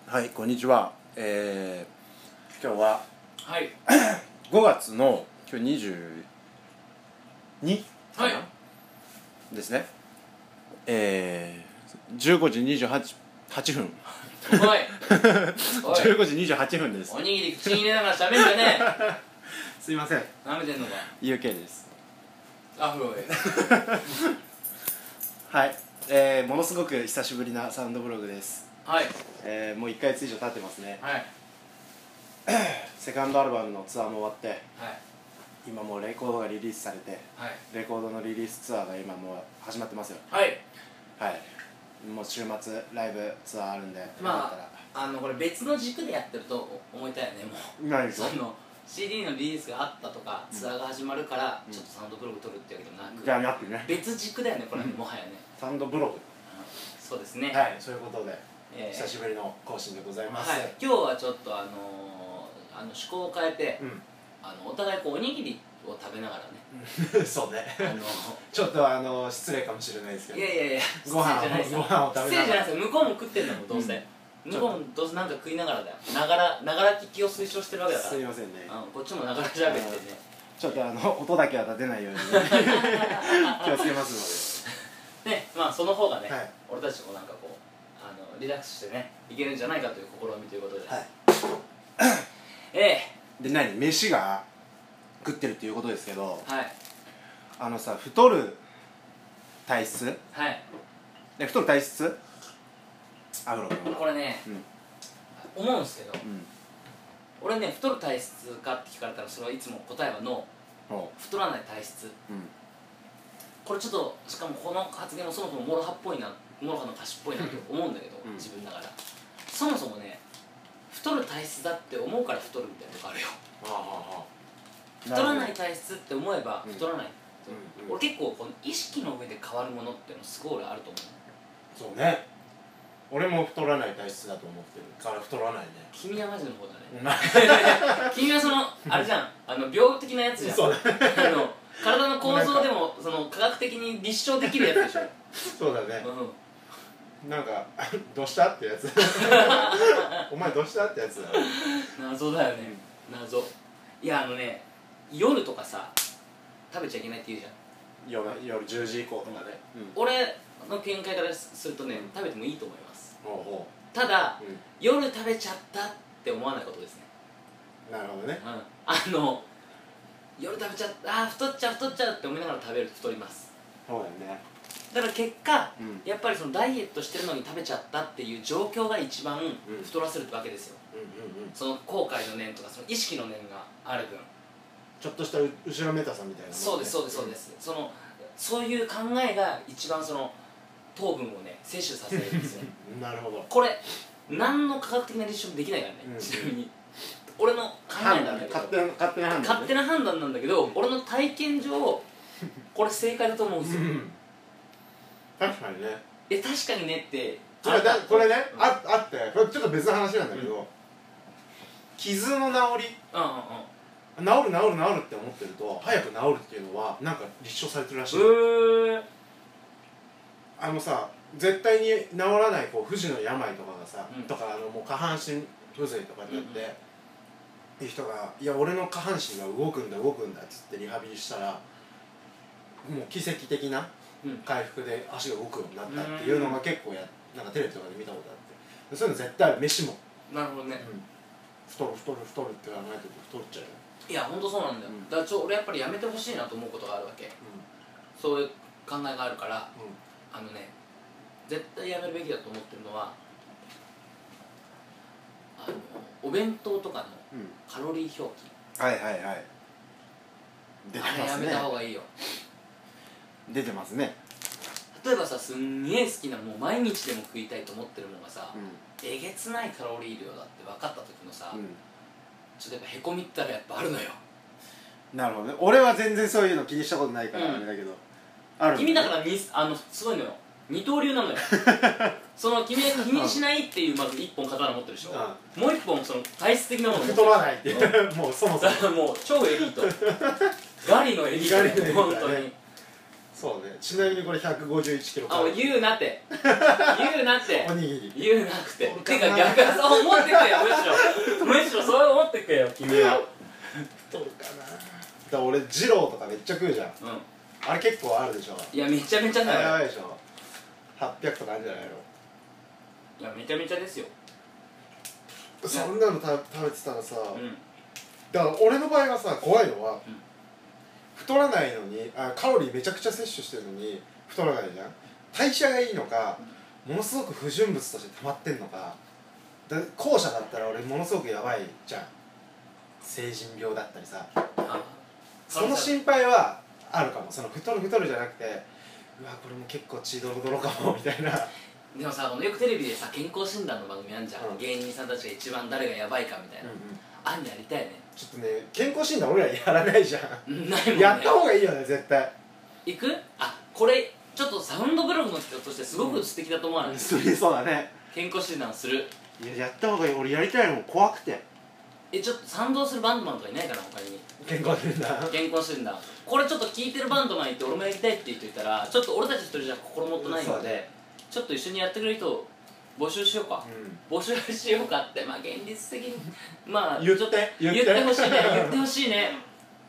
はい、こんにちは。今日ははい。 5月の今日22かな、 はいですね。15時8分。 おいおい 15時28分です。 おにぎり口に入れながら喋んじゃねすいません。 え。舐めてんのか。 UK です。 アフロへ。 はい、ものすごく久しぶりなサウンドブログです。 はい。 もう1ヶ月以上経ってますね。 はい。 セカンドアルバムのツアーも終わって、 はい。 今もうレコードがリリースされて、 はい。 レコードのリリースツアーが今もう始まってますよ。 はい。 はい。もう週末ライブツアーあるんで、 まあこれ別の軸でやってると思いたいよね。もう何ですか？ その CD のリリースがあったとか、ツアーが始まるからちょっとサウンドブログ撮るってわけでもなく、 じゃあなくね、 別軸だよねこれはね、もはやね。 サウンドブログ。 そうですね。 はい、そういうことで、久しぶぶりの更新でございます。 はい。今日はちょっと趣向を変えて、お互いこうおにぎりを食べながらね。 そうね。ちょっと失礼かもしれないですけど。 いやご飯を食べながら。 失礼じゃないですよ。向こうも食ってんだもんどうせ。向こうもどうせなんか食いながらだよ。ながら聞きを推奨してるわけだから。 すいませんね。 こっちもながら喋ってね。 ちょっと音だけは立てないように気をつけますので。ね、まあその方がね、 はい、 俺たちもなんかこうリラックスしてねいけるんじゃないかという試みということで。 はい。で何飯が食ってるっていうことですけど、 はい。 さ太る体質、 はい。 で太る体質アフロ君はこれね、思うんですけど、俺ね太る体質かって聞かれたらそれはいつも答えはノー。太らない体質。これちょっとしかもこの発言もそもそもモロハの歌詞っぽいなと思うんだけど、自分ながらそもそもね太る体質だって思うから太るみたいなとこあるよ。太らない体質って思えば太らない。俺結構この意識の上で変わるものっていうのすごい俺あると思う。 そうね、俺も太らない体質だと思ってるから太らないね。 君はマジの方だね。君はそのあれじゃん、病的なやつじゃん。 そうだ体の構造でもその科学的に立証できるやつでしょ。 そうだね。なんかどうしたってやつお前どうしたってやつだ。 謎だよね、謎。いや夜とかさ食べちゃいけないって言うじゃん。 夜10時以降とかね。 俺の見解からするとね、食べてもいいと思います。ただ、 うん、 夜食べちゃったって思わないことですね。 なるほどね。 夜食べちゃった、太っちゃうって思いながら食べると太ります。 そうだよね。 だから結果、やっぱりそのダイエットしてるのに食べちゃったっていう状況が一番太らせるわけですよ。その後悔の念とかその意識の念がある分、 ちょっとした後ろめたさみたいな、ね、 そうですそういう考えが一番その糖分をね摂取させるんですよ。 なるほど。 これ何の科学的な立証もできないからね、ちなみに俺の考えなんだけど、勝手な判断なんだけど、俺の体験上これ正解だと思うんですよ。 確かにね。 確かにねってこれね、あってこれちょっと別の話なんだけど、傷の治り、治るって思ってると早く治るっていうのはなんか立証されてるらしい。さ、絶対に治らないこう不治の病とかがさ、とかもう下半身不随とかになって、っていう人が「いや俺の下半身が動くんだ」っつってリハビリしたらもう奇跡的な回復で足が動くようになったっていうのが結構なんかテレビとかで見たことあって、そういうの絶対ある。飯もなるほどね、 太るって考えてると太っちゃうよ。 いやほんとそうなんだよ。だから俺やっぱりやめてほしいなと思うことがあるわけ。そういう考えがあるから、絶対やめるべきだと思ってるのはお弁当とかのカロリー表記。 はい出てますね。 あれやめた方がいいよ。 出てますね。 例えばさ、すんげえ好きなもう毎日でも食いたいと思ってるものがさ、えげつないカロリー量だって分かった時のさ、ちょっとやっぱへこみったらやっぱあるのよ。 なるほどね。俺は全然そういうの気にしたことないからあれだけど、ある。 君だからすごいのよ、二刀流なのよ。君が気にしないっていうまず一本刀持ってるでしょ、もう一本その体質的なもの持ってる。 太らないってもうそもそももう超エリート。ガリのエリート、本当に。 そうね。ちなみにこれ151キロカロリー。 言うなって言うなっておにぎり言うなくててか逆にそう思ってくれよむしろそう思ってくれよ君は。 太るかな。だから俺二郎とかめっちゃ食うじゃん。あれ結構あるでしょ。 いやめちゃめちゃだよ。 やばいでしょ。800とかあるんじゃないの。 いやめちゃめちゃですよ。 そんなの食べてたらさ、だから俺の場合はさ、怖いのは、太らないのにカロリーめちゃくちゃ摂取してるのに太らないじゃん。代謝がいいのか、ものすごく不純物として溜まってんのか。後者だったら俺ものすごくやばいじゃん。成人病だったりさ、その心配はあるかも。その太るじゃなくて、うわこれも結構血ドロドロかもみたいな。 でもさ、よくテレビでさ健康診断の番組あんじゃん、芸人さんたちが一番誰がやばいかみたいな、あんやりたいね。 ちょっとね、健康診断俺らやらないじゃん。 ないもんね。 やった方がいいよね絶対。 行く？これちょっとサウンドブログの人としてすごく素敵だと思わない？ そうだね。 健康診断する。 やった方がいい。俺やりたいのも怖くて。 ちょっと賛同するバンドマンとかいないかな他に。 健康診断これちょっと聞いてるバンドマンいて俺もやりたいって言ってたら、ちょっと俺たち一人じゃ心もとないので、ちょっと一緒にやってくれる人を募集しようか、募集しようかって。現実的に言ってほしいね。 言ってほしいね。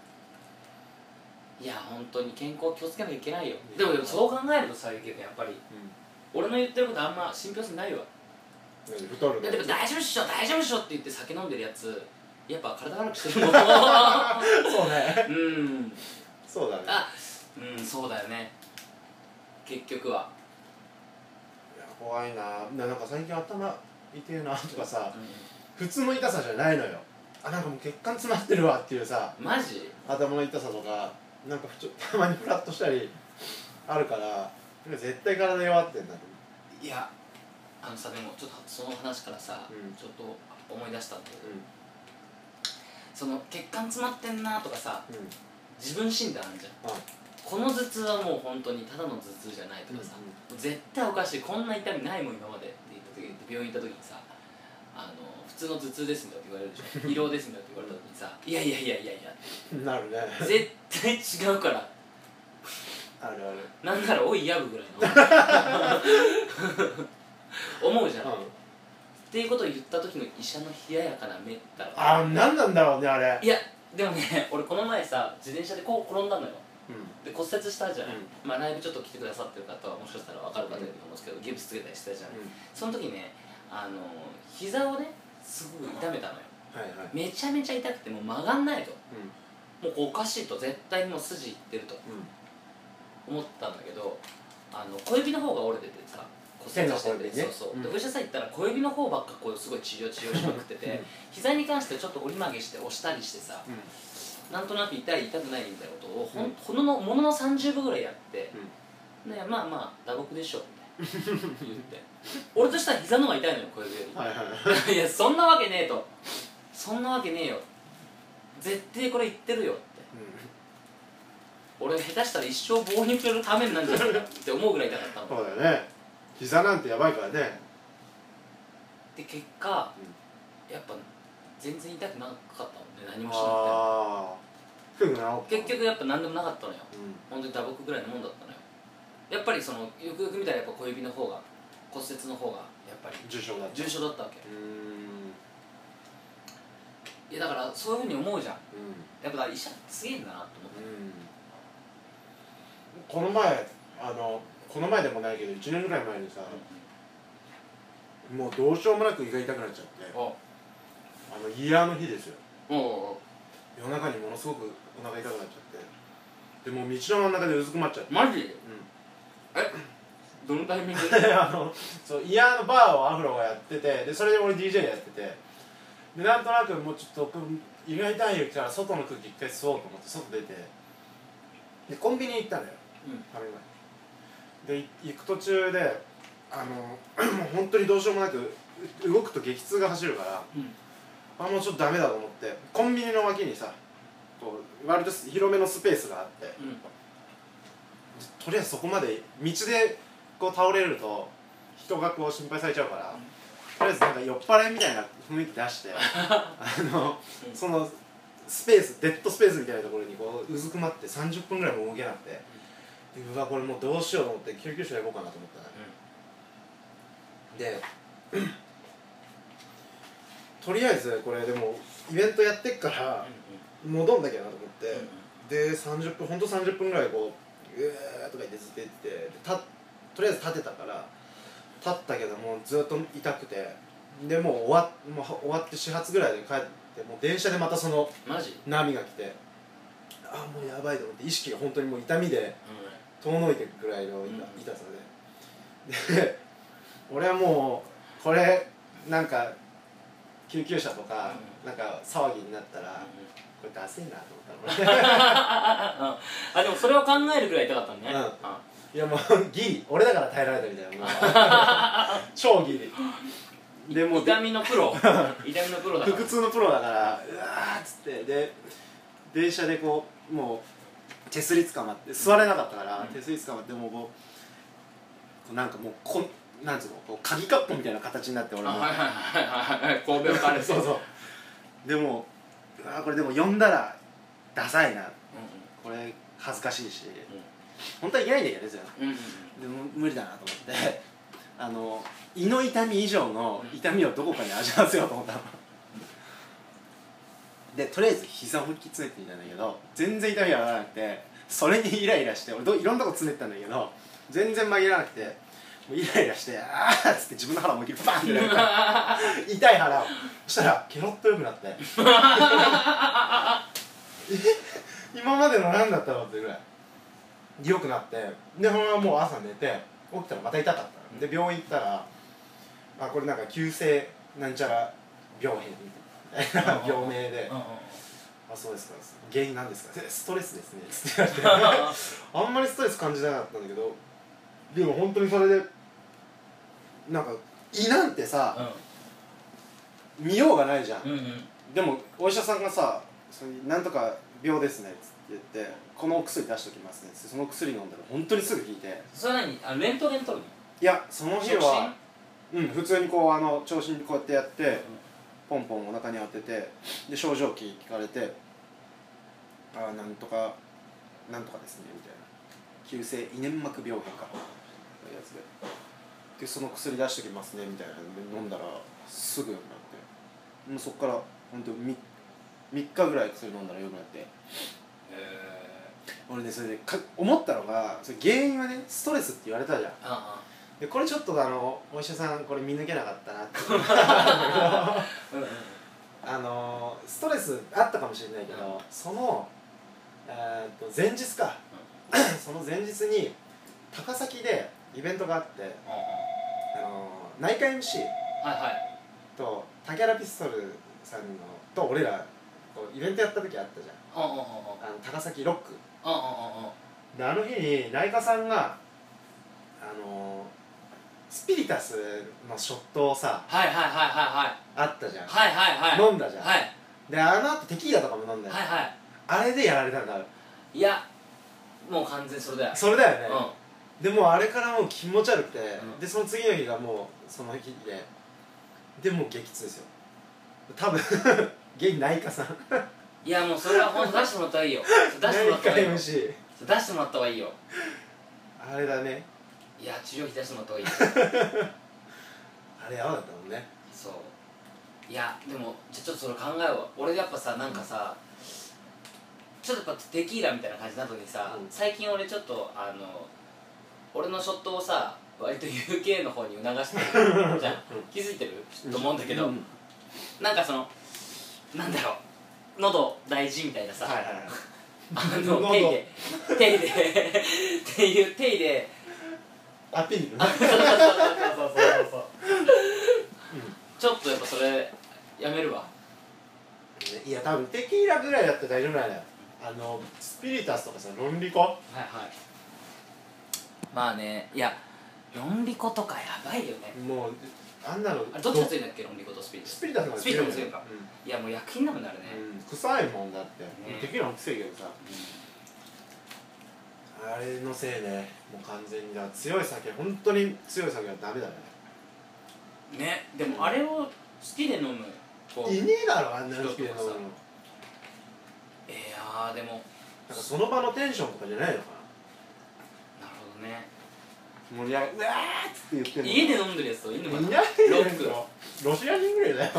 いや本当に健康気をつけなきゃいけないよ。でもそう考えるとさ、ゆきくんやっぱり、俺の言ってることあんま信憑性ないわ。 太るね。 でも大丈夫っしょ大丈夫っしょって言って酒飲んでるやつ、やっぱ体悪くしてるもん。 そうね。そうだね。 そうだよね結局は。 いや怖いな。なんか最近頭痛えなとかさ、普通の痛さじゃないのよ。なんかもう血管詰まってるわっていうさ、 マジ？ 頭の痛さとか、なんかたまにフラッとしたりあるから、絶対体弱ってんだと思う。 いやさ、でもちょっとその話からさ、ちょっと思い出したんだけど、その血管詰まってんなとかさ、自分診断あるじゃん。この頭痛はもう本当にただの頭痛じゃないとかさ、絶対おかしい、こんな痛みないもん今までって言った時、病院行った時にさ、普通の頭痛ですみたいな言われるでしょ。疲労ですみたいな言われた時にさ、いやなるね。 絶対違うから。 あるある。 なんならおいやぶぐらいの思うじゃん、っていうことを言った時の医者の冷ややかな目だろ。 何なんだろうねあれ。 いやでもね、俺この前さ自転車でこう転んだのよ、で骨折したじゃない、ライブちょっと来てくださってる方はもしかしたら分かる方いると思うんですけど、ギプスつけたりしてたじゃない、その時ね膝をねすごく痛めたのよ、めちゃめちゃ痛くてもう曲がんないと、もうおかしいと、絶対にもう筋いってると思ったんだけど、小指の方が折れててさ、骨折してて、でお医者さん行ったら小指の方ばっかこうすごい治療しまくってて膝に関してちょっと折り曲げして押したりしてさ、なんとなく痛い痛くないみたいなことをものの30分ぐらいやって、まあ打撲でしょみたいな言って俺としたら膝の方が痛いのよ小指より。いやそんなわけねえと、そんなわけねえよ、絶対これ言ってるよって、俺下手したら一生棒に触れるためになんじゃないかって思うぐらい痛かったの。 そうだよね、膝なんてやばいからね。 で結果、やっぱ全然痛くなかったもんね、何もしなくて。結局やっぱ何でもなかったのよ、本当に打撲ぐらいのもんだったのよ。やっぱりそのよくよく見たらやっぱ小指の方が、骨折の方がやっぱり重症だったわけ。いやだからそういうふうに思うじゃん、やっぱ医者ってすげえんだなと思って、 この前でもないけど1年ぐらい前にさ、もうどうしようもなく胃が痛くなっちゃって、イヤーの日ですよ。夜中にものすごくお腹痛くなっちゃって、でもう道の真ん中でうずくまっちゃって。 マジ？どのタイミングで？ そう、イヤーのバーをアフロがやってて、でそれで俺 DJ やってて、でなんとなくもうちょっと胃が痛いよから外の空気一回吸おうと思って外出て、でコンビニ行ったのよ、で行く途中でもう本当にどうしようもなく動くと激痛が走るから、もうちょっとダメだと思ってコンビニの脇にさこう割と広めのスペースがあって、とりあえずそこまで道でこう倒れると人がこう心配されちゃうから、とりあえずなんか酔っ払いみたいな雰囲気出してそのスペース、デッドスペースみたいなところにこううずくまって30分ぐらいも動けなくて、 うわこれもうどうしようと思って救急車行こうかなと思ったね、でとりあえずこれでもイベントやってっから戻んなきゃなと思って、で30分ほんと30分ぐらいこうとか言ってずっと言っててとりあえず立てたから立ったけどもうずっと痛くて、でもう終わって始発ぐらいで帰って、もう電車でまたその波が来て、あもうやばいと思って意識が本当にもう痛みで遠のいていくぐらいの痛さで俺はもうこれなんか救急車とかなんか騒ぎになったらこれダセいなと思ったのあでもそれを考えるぐらい痛かったんね、 いやもうギリ俺だから耐えられたみたいな超ギリでも痛みのプロ痛みのプロだから腹痛のプロだからうわーっつってで電車でこうもう手すり捕まって座れなかったから、手すり捕まってもうこうなんかもうなんつうのこう鍵カップみたいな形になって俺も神戸をかれてそうそうでもうわこれでも呼んだらダサいな、これ恥ずかしいし、本当はいけないんだけどですよ、でも無理だなと思って胃の痛み以上の痛みをどこかに味わわせようと思ったのでとりあえず膝を思いっきり詰めてみたんだけど全然痛みが上がらなくて、それにイライラして俺いろんなとこ詰めてたんだけど全然紛らなくて、もうイライラしてあーっつって自分の腹思いっきりバーンってやった痛い腹をそしたらケロッと良くなって今までの何だったのってぐらい良くなって、でそのままもう朝寝て起きたらまた痛かったので病院行ったらこれなんか急性なんちゃら病変みたいな病名であそうですか原因なんですかストレスですねつって言われてあんまりストレス感じなかったんだけど、でも本当にそれでなんか胃なんてさ、見ようがないじゃん、でもお医者さんがさなんとか病ですねつって言ってこのお薬出しときますねってその薬飲んだら本当にすぐ効いて。 それは何レントゲン取るの？ いやその日は普通にこう聴診こうやってやって、ポンポンお腹に当ててで症状聞かれてなんとかですねみたいな急性胃粘膜病変かいうやつでその薬出しときますねみたいなので飲んだらすぐ良くなって、もうそっから本当3日ぐらい薬飲んだら良くなって、俺ねそれで思ったのがそれ原因はねストレスって言われたじゃん。でこれちょっとお医者さんこれ見抜けなかったなってストレスあったかもしれないけど、その前日かその前日に高崎でイベントがあって内科 MC と竹原ピストルさんのと俺らイベントやった時あったじゃん、高崎ロックであの日に内科さんがスピリタスのショットをさあったじゃん、飲んだじゃん、であの後テキーラとかも飲んだよ、あれでやられたんだ。 いやもう完全それだよね、でもうあれからもう気持ち悪くて、でその次の日がもうその日でもう激痛ですよ多分原因内科さんいやもうそれは本当出してもらった方がいいよ出してもらった方がいいよ出してもらった方がいいよあれだね。 いや治療費出してもらった方がいいよあれやばかったもんね。 そういやでもじゃあちょっとそれ考えよう。俺やっぱさなんかさ、ちょっとやっぱテキーラみたいな感じなのにさ、最近俺ちょっと俺のショットをさ割と UK の方に促してるじゃん気づいてると思うんだけど、なんかそのなんだろう喉大事みたいなさ、手でアピールそうちょっとやっぱそれやめるわ。 いや多分テキーラぐらいだったら大丈夫なんだよ。スピリタスとかさロンリコまあね、いやロンリコとかやばいよね。 もうあんなのどっちが強いんだっけ、ロンリコとスピリタス。 スピリタスが強いか、いやもう薬品なもんなるね、 臭いもんだって、テキーラも臭いけどさ、あれのせいね、もう完全に強い酒、本当に強い酒はダメだね。 でもあれを好きで飲む子いねえだろ、あんなの好きで飲むの。 いやでもなんかその場のテンションとかじゃないのかね盛り上がるうわーっつって言ってるの家で飲んでるやつといんのかな。 いないロックよロシア人ぐらいだよ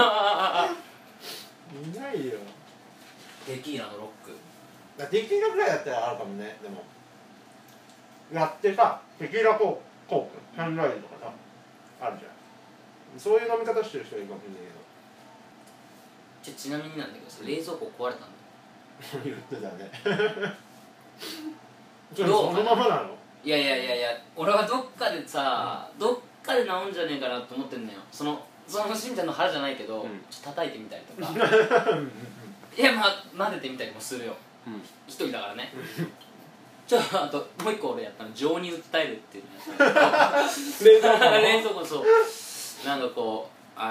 いないよテキーラのロックテキーラぐらいだったらあるかもね。でもやってさテキーラコークサンライズとかさあるじゃん。そういう飲み方してる人いるかもしれないちなみになんだけどさ、冷蔵庫壊れたんだけど言ってたねそのままなの？ いや俺はどっかでさ、どっかで治んじゃねえかなと思ってんのよ。そのしんちゃんの腹じゃないけど、ちょっと叩いてみたりとかいや撫でてみたりもするよ、一人だからねあともう一個俺やったの情に訴えるっていうのやった冷蔵庫そうなんかこ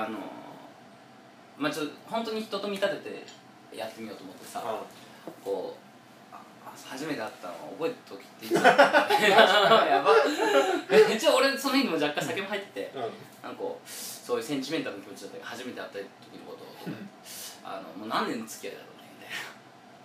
うちょっと本当に人と見立ててやってみようと思ってさ、こう初めて会ったの覚えてる時っていつだったのやば一応俺その日にも若干酒も入ってて、なんかこうそういうセンチメンタルな気持ちだったけど、初めて会った時のことをもう何年の付き合いだろうねみたいな。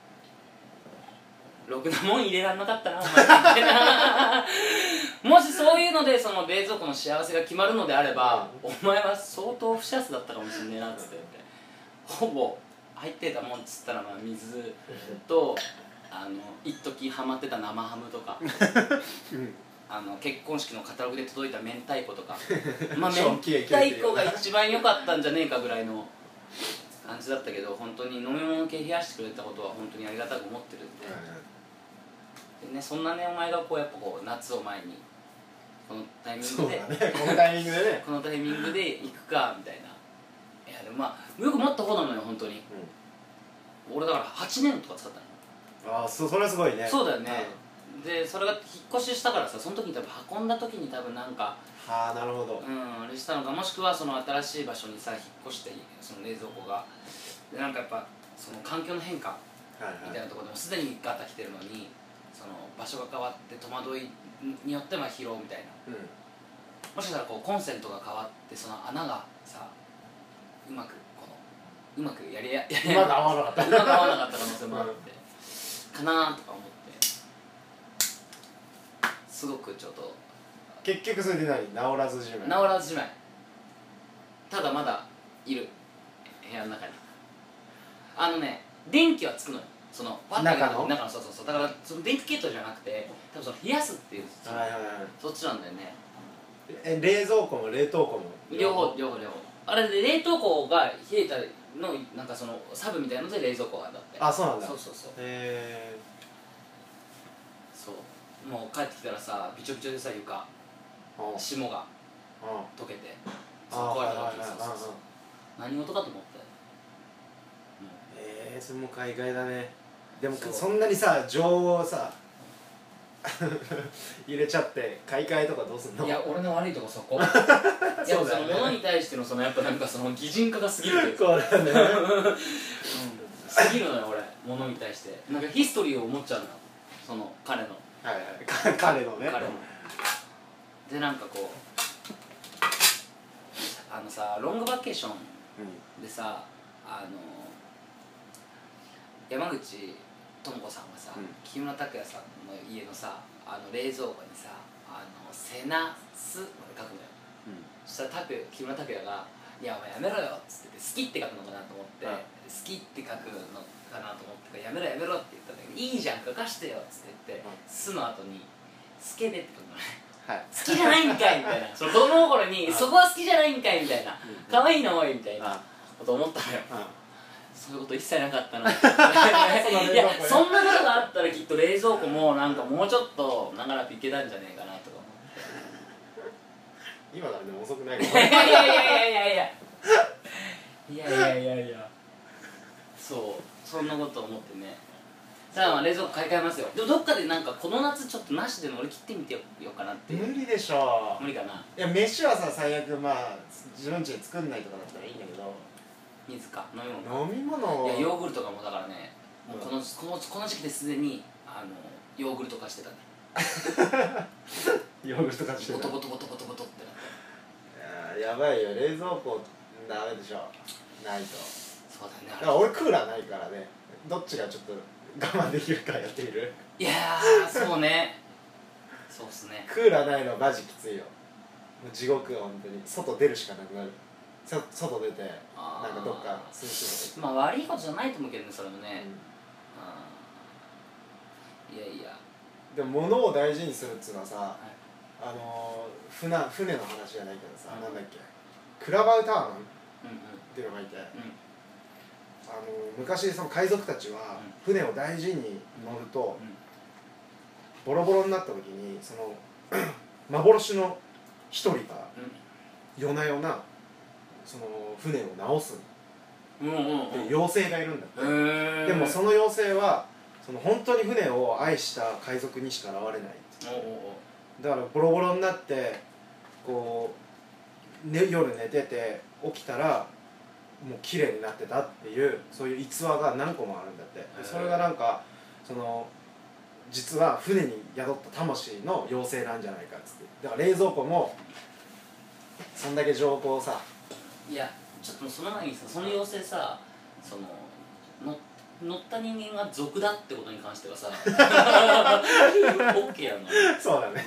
ろくなもん入れらんなかったなお前みたいなもしそういうのでその冷蔵庫の幸せが決まるのであれば、お前は相当不幸せだったかもしんねえなっつって、ほぼ入ってたもんっつったら水と一時ハマってた生ハムとか結婚式のカタログで届いた明太子とか明太子が一番良かったんじゃねえかぐらいの感じだったけど、本当に飲み物系冷やしてくれたことは本当にありがたく思ってるんで、ね、そんなねお前がこうやっぱこう夏を前にこのタイミングでこのタイミングでねこのタイミングで行くかみたいな。いやでもよく待った方なのよ本当に、俺だから8年とか使ったの。 それはすごいね。 そうだよね、でそれが引っ越ししたからさ、その時に多分運んだ時に多分なんかなるほど、 あれしたのか、もしくはその新しい場所にさ引っ越してその冷蔵庫がでなんかやっぱその環境の変化みたいなところでもすでにガタ来てるのに、その場所が変わって戸惑いによって疲労みたいな、もしかしたらこうコンセントが変わってその穴がさうまくやりうまく合わなかった可能性もあって、かなとか思ってすごくちょっと結局それで治らずじまい。 治らずじまい。ただまだいる部屋の中に電気はつくのよ、その中のそうだからその電気系統じゃなくて多分その冷やすっていうそっちなんだよね。 冷蔵庫も冷凍庫も両方あれで冷凍庫が冷えたのなんかそのサブみたいなので冷蔵庫があるんだって。 そうなんだ。 そうもう帰ってきたらさびちょびちょでさ床霜が溶けて壊れたわけ。何事かと思って。 それも海外だね。でもそんなにさ情をさ入れちゃって買い替えとかどうすんの？ いや俺の悪いとこそこそうだよね。物に対してのそのやっぱなんかその擬人化が過ぎるというかそうだね過ぎるのよ俺物に対してなんかヒストリーを思っちゃうのよ、その彼の彼のね。 でなんかこうさロングバケーションでさ山口智子さんがさ、木村拓哉さんの家のさ冷蔵庫にさセナスまで書くのよ、そしたら木村拓哉が「いやお前やめろよ」っつって「好き」って書くのかなと思って、好きって書くのかなと思って「やめろやめろ」って言ったんだけど「いいじゃん書かしてよ」っつって言って「す」の後に「スケベ」って書くのね。好きじゃないんかいみたいな、その子供心にそこは好きじゃないんかいみたいな、可愛いのおいみたいなこと思ったのよ。そういうこと一切なかったな。いやそんなことがあったらきっと冷蔵庫もなんかもうちょっと長らくいけたんじゃねえかなとか思って。 今からでも遅くないかいやそうそんなこと思ってね。さあ冷蔵庫買い替えますよ。でもどっかでなんかこの夏ちょっとなしで乗り切ってみてようかなっていう。 無理でしょ。 無理かな。 いや飯はさ最悪自分家で作んないとかだったらいいんだけど、 水か飲み物いやヨーグルトとかもだからね、もうこの時期ですでにヨーグルト化してたね。 ヨーグルト化してた。 ボトってなって。 やばいよ冷蔵庫ダメでしょないと。 そうだね。 だから俺クーラーないからね、どっちがちょっと我慢できるかやってみる。 いやそうねそうっすね。 クーラーないのマジきついよ。もう地獄よ本当に。外出るしかなくなる。外出てなんかどっか涼しいとこ。 まあ悪いことじゃないと思うけどね、それもね。いやいや。 でも物を大事にするっつうのはさ、 はい、 船の話じゃないけどさ、なんだっけ、クラバウターマンっていうのがいて、昔その海賊たちは船を大事に乗ると、ボロボロになった時にその幻の一人が夜な夜なその船を直すっていう妖精がいるんだって。でもその妖精はその本当に船を愛した海賊にしか現れない。だからボロボロになってこう、夜寝てて起きたらもう綺麗になってたっていう、そういう逸話が何個もあるんだって。それがなんかその実は船に宿った魂の妖精なんじゃないかっつって。だから冷蔵庫もそんだけ情報をさ、 いやちょっとその前にさ、その妖精さ、その乗った人間が賊だってことに関してはさOK やな。 そうだね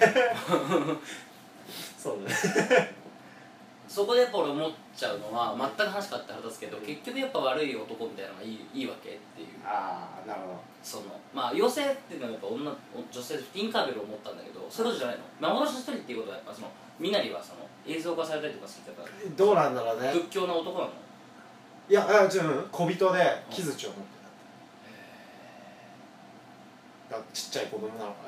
そうだねそこでやっぱ俺思っちゃうのは、全く話変わって腹立つけど、結局やっぱ悪い男みたいなのがいいわけっていう。 ああ、なるほど。 そのまあ妖精っていうのはやっぱ女性でティンカーベルを思ったんだけど、そういうことじゃないの。幻の一人っていうことはやっぱそのみなりはその映像化されたりとかするから、 どうなんだろうね。 仏教の男なの。 いや、違う、小人で木槌を持ってた。ちっちゃい子供なのかな。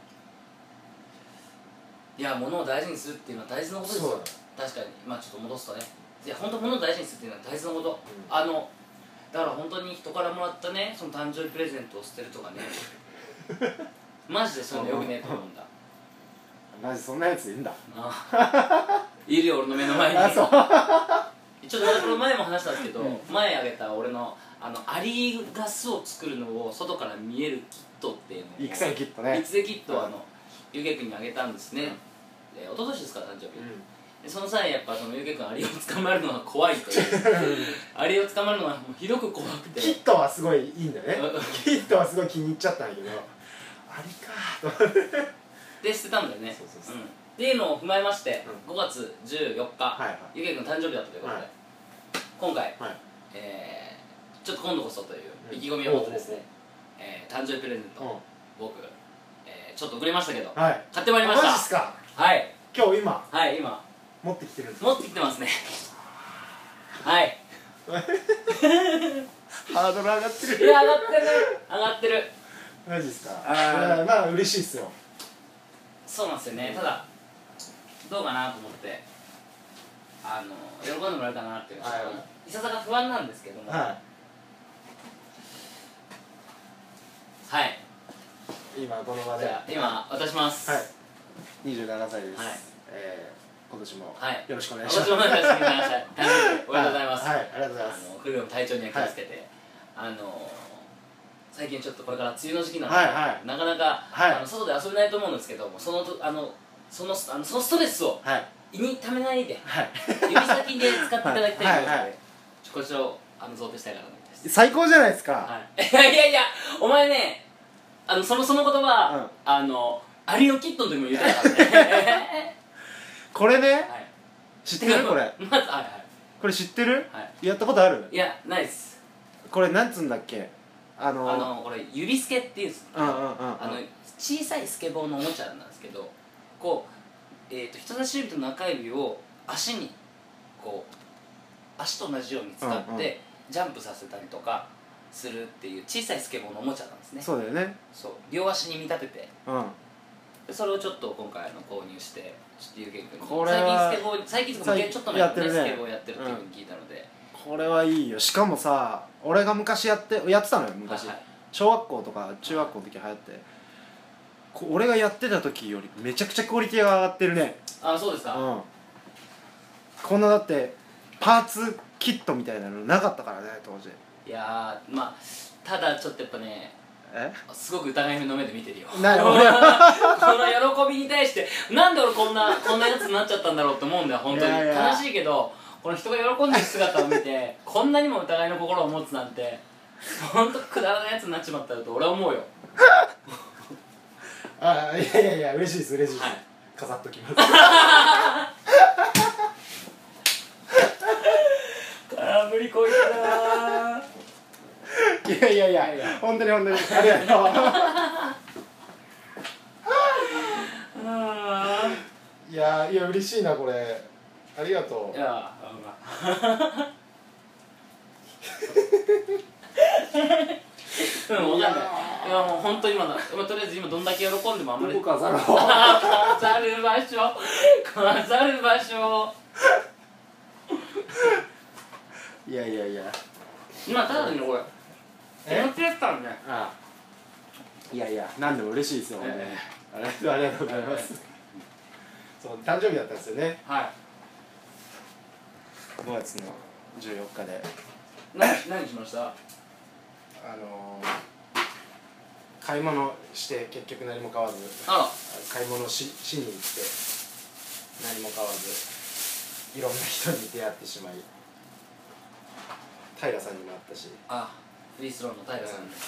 いや、物を大事にするっていうのは大事なことですよ。確かに。まあちょっと戻すとね、いや本当物を大事にするっていうのは大事なこと、だから本当に人からもらったね、その誕生日プレゼントを捨てるとかねマジでそういうのよくねえと思うんだ。 マジそんなやついるんだ。 いるよ、俺の目の前に。ちょっとまだこれ前も話したんですけど、前あげた俺のアリが巣を作るのを外から見えるキットっていうのを、 育成キットね、 育成キットをゆうけいくんにあげたんですね。一昨年ですか、誕生日。でその際やっぱそのゆうけいくんアリを捕まえるのが怖いというアリを捕まえるのがもうひどく怖くて、 キットはすごいいいんだよねキットはすごい気に入っちゃったんだけど、アリかーとで捨てたんだよね。っていうのを踏まえまして、5月14日ゆうけいくん誕生日だったということで、今回ちょっと今度こそという意気込みを持ってですね、誕生日プレゼント僕ちょっと送りましたけど、買ってまいりました。 マジっすか。 はい、 今日今持ってきてるんですか。 持ってきてますね。はい。 ハードル上がってる。 いや、上がってる上がってる。 マジっすか。まあ嬉しいっすよ。 そうなんですよね。ただどうかなと思って喜んでもらえるかなっていうのはいささか不安なんですけども、はい、 今この場で今渡します。 はい、27歳です。今年もよろしくお願いします。 今年もよろしくお願いします。誕生日おめでとうございます。 はい、ありがとうございます。 くれぐれも体調には気をつけて、最近ちょっとこれから梅雨の時期なので、なかなか外で遊べないと思うんですけども、そのストレスを胃にためないで指先で使っていただきたいということで、こちらを贈呈したいかなと思います。 最高じゃないですか。 いやいや、お前ね、その言葉アリのキットの時も言ったからねこれね、知ってるこれ。 まずこれ知ってる？やったことある？ いや、ないです。 これなんつうんだっけ？ これ指スケっていうんです。小さいスケボーのおもちゃなんですけど、こう人差し指と中指を足にこう足と同じように使ってジャンプさせたりとかするっていう小さいスケボーのおもちゃなんですね。 そうだよね。 そう、両足に見立てて、それをちょっと今回購入して、ちょっとゆうけいくんに最近ちょっと前にスケボーやってるっていうふうに聞いたので、 これはいいよ。しかもさ、俺が昔やってたのよ。昔小学校とか中学校の時流行って、俺がやってた時よりめちゃくちゃクオリティが上がってるね。 あ、そうですか。 こんなだってパーツキットみたいなのなかったからね、当時。 いやー、まあただちょっとやっぱね、すごく疑いの目で見てるよ。この喜びに対してなんで俺こんなやつになっちゃったんだろうって思うんだよ。本当に悲しいけど、この人が喜んでる姿を見てこんなにも疑いの心を持つなんて本当くだらないやつになっちまったよと俺は思うよあ、いやいやいや、嬉しいです嬉しいです、 はい、 飾っときます空振りこいたなー。 いやいやいや、本当に本当にありがとういやいや、嬉しいなこれ、ありがとう。 いやうん、分かんない。いやもう本当に今とりあえず今どんだけ喜んでもあんまり。 どこ飾ろう飾る場所飾る場所いやいやいや、 今ただでねこれやってやったんね。 ああ、いやいや、何でも嬉しいですよ、ありがとうございます、そう、誕生日だったんですよね。 はい。 5月の14日で何しました？ 買い物して結局何も買わず、買い物しに行って何も買わず、いろんな人に出会ってしまい、平さんにも会ったし、 フリースローの平さんに、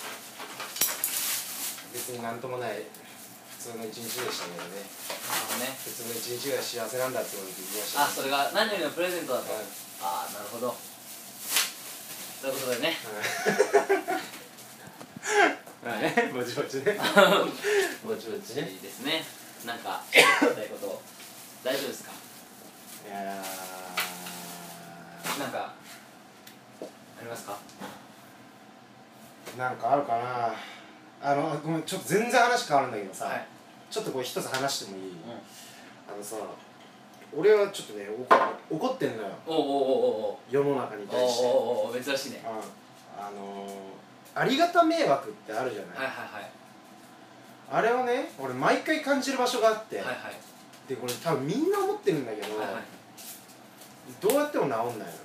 別になんともない普通の一日でしたけどね。普通の一日が幸せなんだってことで言いましたね。 それが何よりのプレゼントだと。なるほど。ということでね、 ぼちぼちねぼちぼちいいですね。なんか言いたいこと大丈夫ですか？ いやなんかありますか？ なんかあるかな。ごめん、ちょっと全然話変わるんだけどさ、 はい、 ちょっとこれ一つ話してもいい？さ、俺はちょっとね、怒ってんのよ。世の中に対して。 珍しいね。 ありがた迷惑ってあるじゃない。あれをね、俺毎回感じる場所があって、でこれ多分みんな思ってるんだけど、どうやっても治んないのね。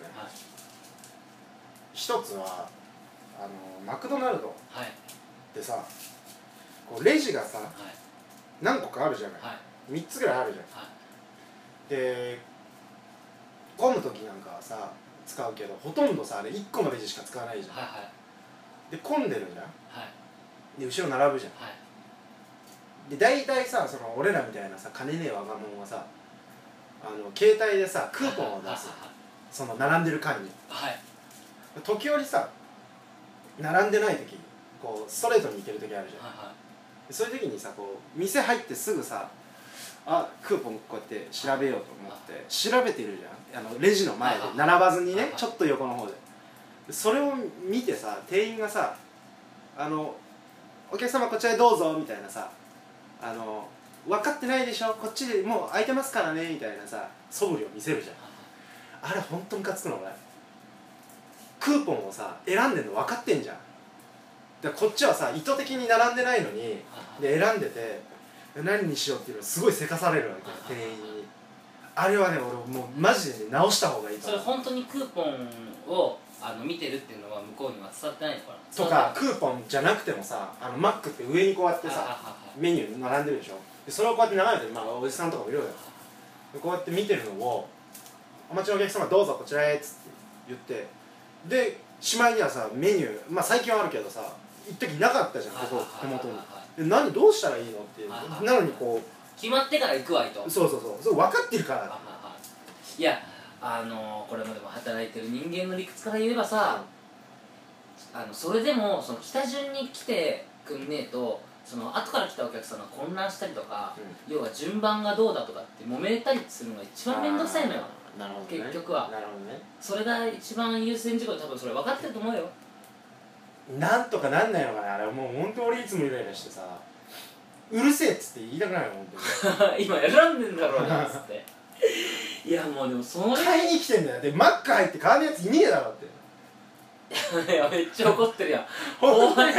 一つはマクドナルドでさ、こうレジがさ、何個かあるじゃない、3つぐらいあるじゃん。で混む時なんかはさ使うけど、ほとんどさあれ1個のレジしか使わないじゃん。で混んでるじゃん。で後ろ並ぶじゃん。で大体さ、その俺らみたいなさ金ねえ若者はさ、携帯でさクーポンを出す、その並んでる間に。時折さ、並んでない時こうストレートに行ける時あるじゃん。そういう時にさ、こう店入ってすぐさ、クーポンこうやって調べようと思って調べてるじゃん、レジの前で並ばずにね、ちょっと横の方で。それを見てさ、店員がさ「お客様こちらへどうぞ」みたいなさ、分かってないでしょ、こっちでもう空いてますからねみたいなさ素振りを見せるじゃん。あれほんとムカつくの。俺クーポンをさ選んでんの分かってんじゃん。でこっちはさ意図的に並んでないのにで選んでて、何にしようっていうのすごいせかされるわけ、店員に。あれはね、俺もうマジでね直した方がいいと思う。 それ本当にクーポンを見てるっていうのは向こうには伝わってないのかな。 とかクーポンじゃなくてもさ、マックって上にこうやってさメニュー並んでるでしょ。でそれをこうやって眺めて、おじさんとかもいるよ。でこうやって見てるのを「お待ちのお客様どうぞこちらへ」っつって言って、でしまいにはさメニュー、最近はあるけどさ一時なかったじゃん、ここ手元に。で何どうしたらいいのっていう、なのにこう決まってから行くわいと。 そう分かってるから。 いやこれまでも働いてる人間の理屈から言えばさ、それでもその来た順に来てくんねえと、その後から来たお客さんが混乱したりとか、要は順番がどうだとかって揉めたりするのが一番面倒くさいのよ。結局はそれが一番優先事項で、多分それ分かってると思うよ。 なんとかなんないのかな。あれもう本当俺いつもイライラしてさ、うるせえっつって言いたくないの本当に。 今選んでんだろうなっつっていやもうでもその買いに来てんだよ。でマック入って買わねえやついねえだろって。 いやめっちゃ怒ってるやん。怖い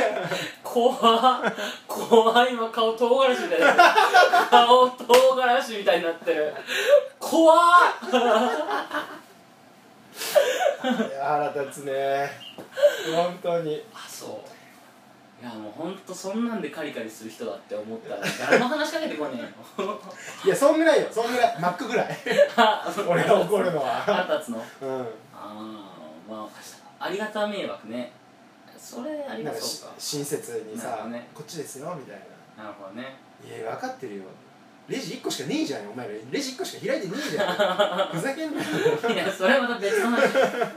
今顔唐辛子みたいになってる。顔唐辛子みたいになってる。怖っ腹立つね本当に。 そういやもうほんとそんなんでカリカリする人だって思ったら誰も話しかけてこねえよいやそんぐらいよ、そんぐらい。マックぐらい俺が怒るのは腹立つの。ありがた迷惑ね。それありがそうか。 親切にさ、こっちですよみたいなるほどね。 いや分かってるよ。レジ1個しかねえじゃんお前ら。レジ1個しか開いてねえじゃんふざけんなよいやそれはまた別の話。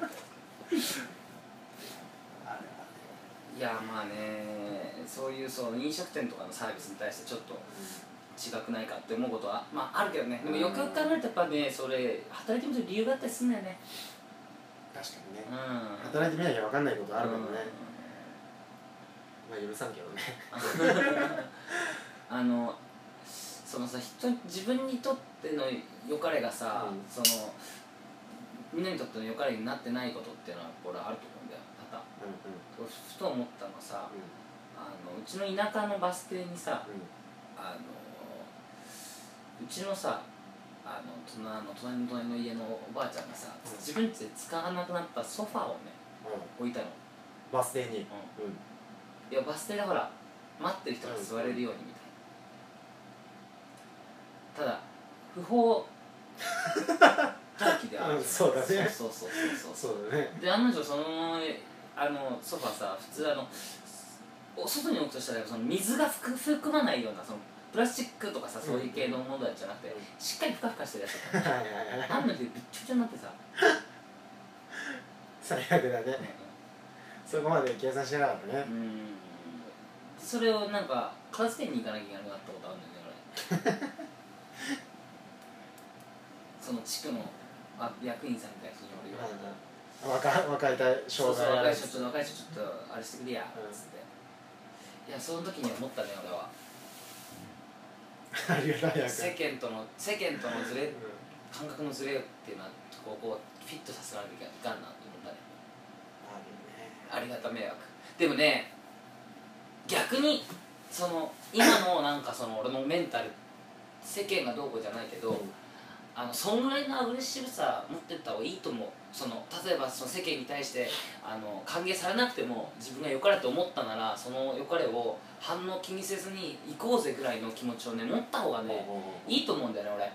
いやまあね、そういう飲食店とかのサービスに対してちょっと違くないかって思うことはまああるけどね。でもよくよく考えるとやっぱね、それ働いてみると理由があったりするんだよね。 確かにね、働いてみなきゃ分かんないことあるからね。まあ許さんけどね自分にとっての良かれがさ、みんなにとっての良かれになってないことっていうのはこれあると思うんだよ、多々。ふと思ったのはさ、うちの田舎のバス停にさ、うちのさ隣の家のおばあちゃんがさ、自分家で使わなくなったソファーをね、置いたの。 バス停に。 いやバス停でほら待ってる人が座れるようにみたいな。ただ不法投棄である。 そうだね。 そうだね。で案の定そのソファーさ、普通外に置くとしたら水が含まないようなプラスチックとかさ、そういう系のものじゃなくて、しっかりふかふかしてるやつだった。あんのでびっちょびちょになってさ最悪だね。そこまで計算しなかったね。 それをなんか片付けに行かなきゃいけなくなったことあるんだよね、俺。その地区の役員さんみたいな人に俺言われた。 若い人ちょっとあれしてくれやっつって。いやその時に思ったね、俺は。 ありがたい。 世間とのズレ、感覚のズレっていうのはこうフィットさせられなきゃいかんなと思ったね。ありがた迷惑。でもね、逆に今のなんか俺のメンタル、世間がどうこうじゃないけど、そんぐらいのアグレッシブさ持ってった方がいいと思う。例えば世間に対して歓迎されなくても自分が良かれと思ったなら、その良かれを反応気にせずに行こうぜぐらいの気持ちをね持った方がねいいと思うんだよね、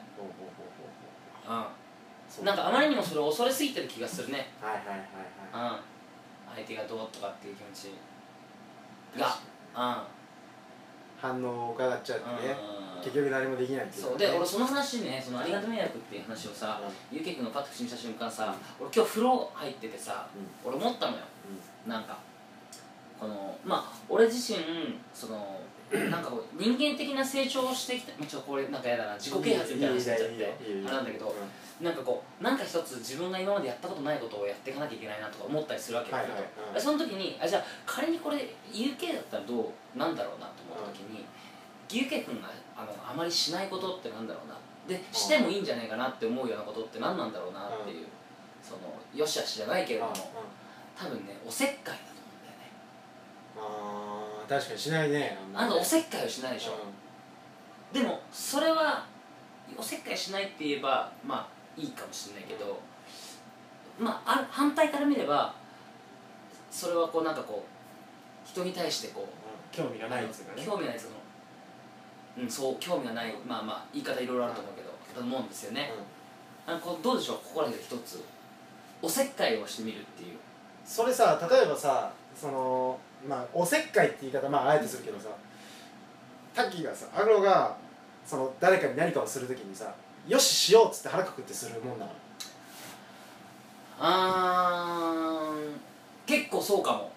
俺。なんかあまりにもそれを恐れすぎてる気がするね。相手がどうとかっていう気持ちが反応を伺っちゃってね、結局何もできないっていう。 そうで、俺その話ね、ありがた迷惑っていう話をさ、ゆうけいくんがパッと口にした瞬間さ、俺今日風呂入っててさ、俺思ったのよ。なんか俺自身なんか人間的な成長をしてきた。これなんかやだな、自己啓発みたいな話になっちゃってあれなんだけど、なんか一つ自分が今までやったことないことをやっていかなきゃいけないなとか思ったりするわけだけど、その時にじゃあ仮にこれ UK だったらどうなんだろうなと思った時に、UK 君があまりしないことってなんだろうな、でしてもいいんじゃないかなって思うようなことって何なんだろうなっていう、よしあしじゃないけれども、多分ねおせっかいだと思うんだよね。 確かにしないね。 おせっかいをしないでしょ。でもそれはおせっかいしないって言えばまあいいかもしれないけど、反対から見ればそれは人に対して興味がないっつうかね。 興味がないそう興味がない、言い方いろいろあると思うけど、と思うんですよね。どうでしょう、ここらで一つおせっかいをしてみるっていう。 それさ、例えばさ、おせっかいって言い方あえてするけどさ、タッキーがさ、アグロが誰かに何かをするときにさ、よししようっつって腹くくってするもんだから。 結構そうかも。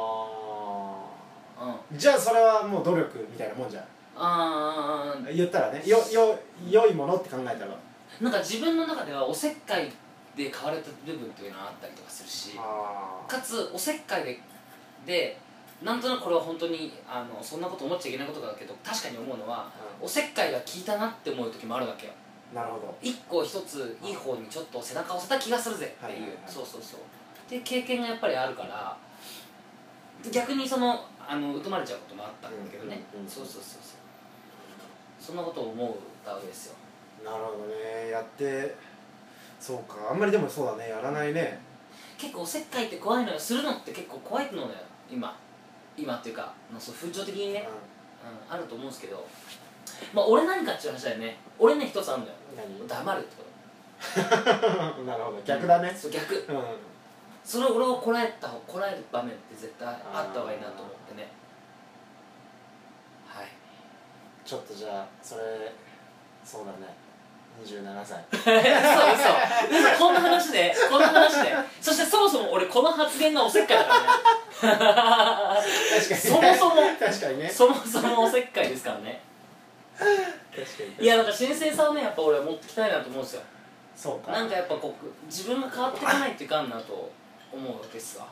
じゃあそれはもう努力みたいなもんじゃん。言ったらね、良いものって考えたら、 なんか自分の中ではおせっかいで買われた部分っていうのはあったりとかするし、かつおせっかいでなんとなくこれは本当にそんなこと思っちゃいけないことだけど、確かに思うのは、おせっかいが効いたなって思う時もあるわけよ。 なるほど。 一ついい方にちょっと背中を押せた気がするぜっていう、そうっていう経験がやっぱりあるから、逆に疎まれちゃうこともあったんだけどね。そんなことを思ったわけですよ。 なるほどね。やってそうか。あんまりでもそうだね、やらないね。 結構おせっかいって怖いのよ。するのって結構怖いのよ、今っていうか風潮的にね、あると思うんですけど、俺何かっていう話だよね。俺ね一つあるんだよ。黙るってこと。 なるほど、逆だね。 逆。それを俺をこらえる場面って絶対あった方がいいなと思ってね。はい。 ちょっとじゃあそれそうだね27歳嘘こんな話でそしてそもそも俺この発言がおせっかいだからね確かにねそもそもおせっかいですからね確かにいやなんか新鮮さをねやっぱ俺は持ってきたいなと思うんですよ。 そうかなんかやっぱこう自分が変わっていかないといかんなと思うわけですわ。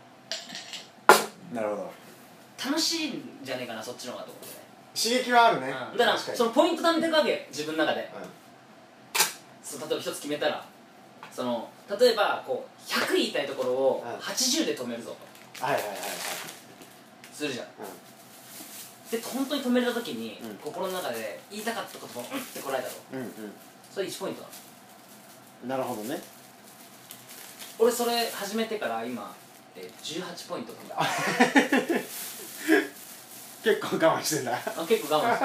なるほど楽しいんじゃねえかなそっちの方がと思ってね。 刺激はあるね、 だからそのポイント貯めていくわけ自分の中で、そう例えば一つ決めたらその例えばこう100言いたいところを80で止めるぞと、 はいはいはいはいするじゃん、で本当に止めた時に、心の中で言いたかったこともうんってこらえたと、それ1ポイントなるほどね。 俺それ始めてから今、18ポイントかな結構我慢してんだ結構我慢して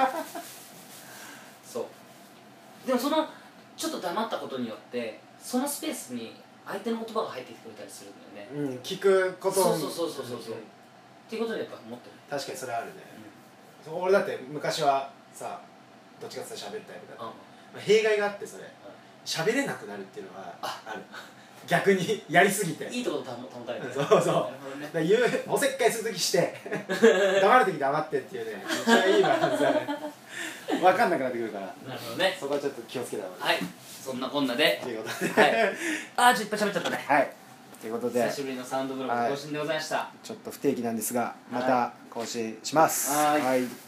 そうでもそのちょっと黙ったことによってそのスペースに相手の言葉が入ってきてくれたりするんだよね。 聞くことそうっていうことでやっぱ思ってる。 確かにそれあるね、俺だって昔はさどっちかって言ったら喋ったりとか、弊害があってそれ喋れなくなるっていうのはある逆にやりすぎていいところ保たれてる。 そうだからおせっかいするときして黙るとき黙ってっていうねめっちゃいいバランスだね分かんなくなってくるから。 なるほどね。 そこはちょっと気をつけた方がいい。 はいそんなこんなでということであーちょっといっぱい喋っちゃったね。 はいということで久しぶりのサウンドブログ更新でございました。 ちょっと不定期なんですがまた更新します。 はい